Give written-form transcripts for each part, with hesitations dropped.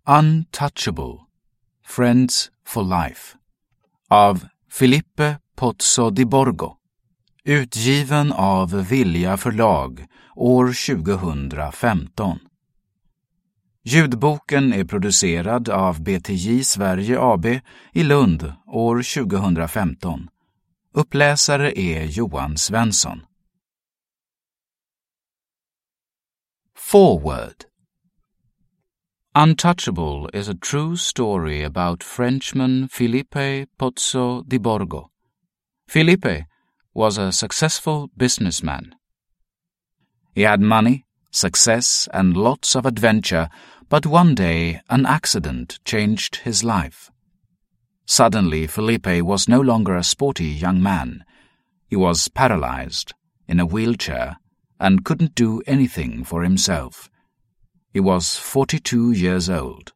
Untouchable, Friends for Life av Filippo Pozzo di Borgo, utgiven av Vilja förlag år 2015. Ljudboken är producerad av BTJ Sverige AB i Lund år 2015. Uppläsare är Johan Svensson. Foreword. Untouchable is a true story about Frenchman Filippo Pozzo di Borgo. Filippo was a successful businessman. He had money, success, and lots of adventure, but one day an accident changed his life. Suddenly, Filippo was no longer a sporty young man. He was paralyzed, in a wheelchair, and couldn't do anything for himself. He was 42 years old.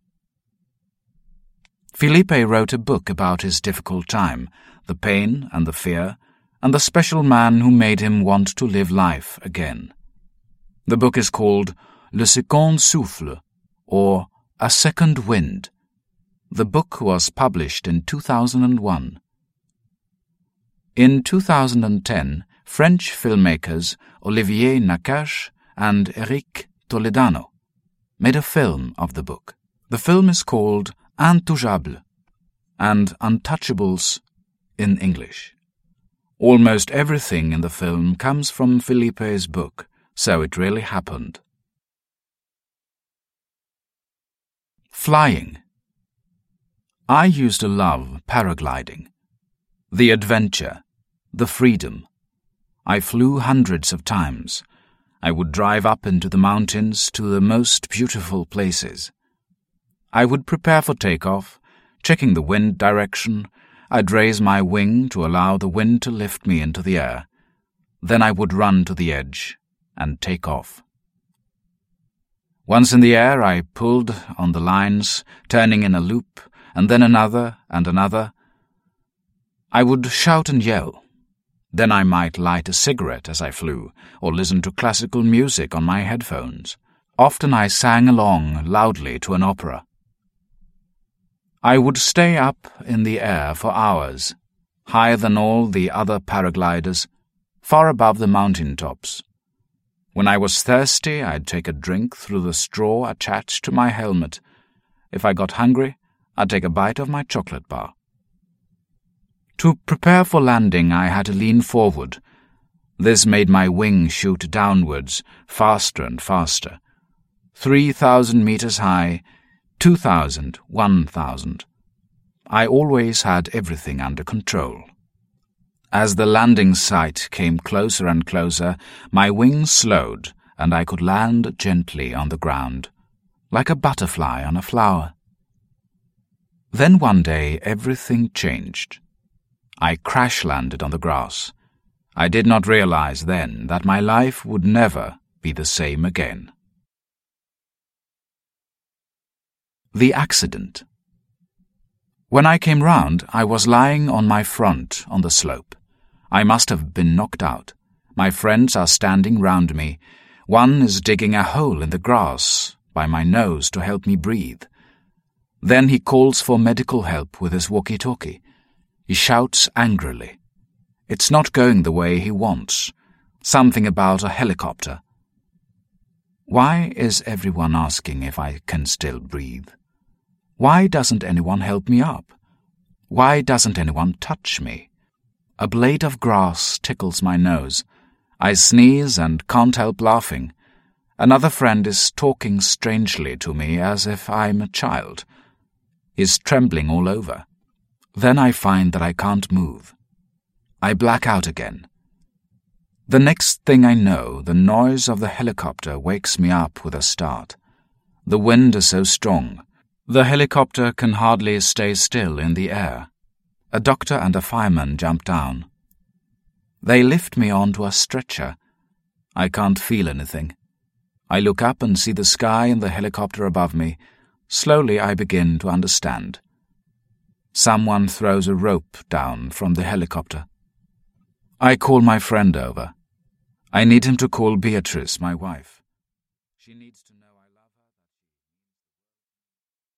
Filippo wrote a book about his difficult time, the pain and the fear, and the special man who made him want to live life again. The book is called Le Second Souffle, or A Second Wind. The book was published in 2001. In 2010, French filmmakers Olivier Nakache and Eric Toledano made a film of the book. The film is called Intouchables and Untouchables in English. Almost everything in the film comes from Filippo's book, so it really happened. Flying. I used to love paragliding. The adventure, the freedom. I flew hundreds of times. I would drive up into the mountains to the most beautiful places. I would prepare for takeoff, checking the wind direction. I'd raise my wing to allow the wind to lift me into the air. Then I would run to the edge and take off. Once in the air, I pulled on the lines, turning in a loop, and then another and another. I would shout and yell. Then I might light a cigarette as I flew, or listen to classical music on my headphones. Often I sang along loudly to an opera. I would stay up in the air for hours, higher than all the other paragliders, far above the mountain tops. When I was thirsty, I'd take a drink through the straw attached to my helmet. If I got hungry, I'd take a bite of my chocolate bar. To prepare for landing, I had to lean forward. This made my wing shoot downwards, faster and faster. 3,000 meters high, 2,000, 1,000. I always had everything under control. As the landing site came closer and closer, my wings slowed, and I could land gently on the ground, like a butterfly on a flower. Then one day everything changed. I crash-landed on the grass. I did not realize then that my life would never be the same again. The accident. When I came round, I was lying on my front on the slope. I must have been knocked out. My friends are standing round me. One is digging a hole in the grass by my nose to help me breathe. Then he calls for medical help with his walkie-talkie. He shouts angrily. It's not going the way he wants. Something about a helicopter. Why is everyone asking if I can still breathe? Why doesn't anyone help me up? Why doesn't anyone touch me? A blade of grass tickles my nose. I sneeze and can't help laughing. Another friend is talking strangely to me as if I'm a child. He's trembling all over. Then I find that I can't move. I black out again. The next thing I know, the noise of the helicopter wakes me up with a start. The wind is so strong. The helicopter can hardly stay still in the air. A doctor and a fireman jump down. They lift me onto a stretcher. I can't feel anything. I look up and see the sky and the helicopter above me. Slowly I begin to understand. Someone throws a rope down from the helicopter. I call my friend over. I need him to call Beatrice, my wife. She needs to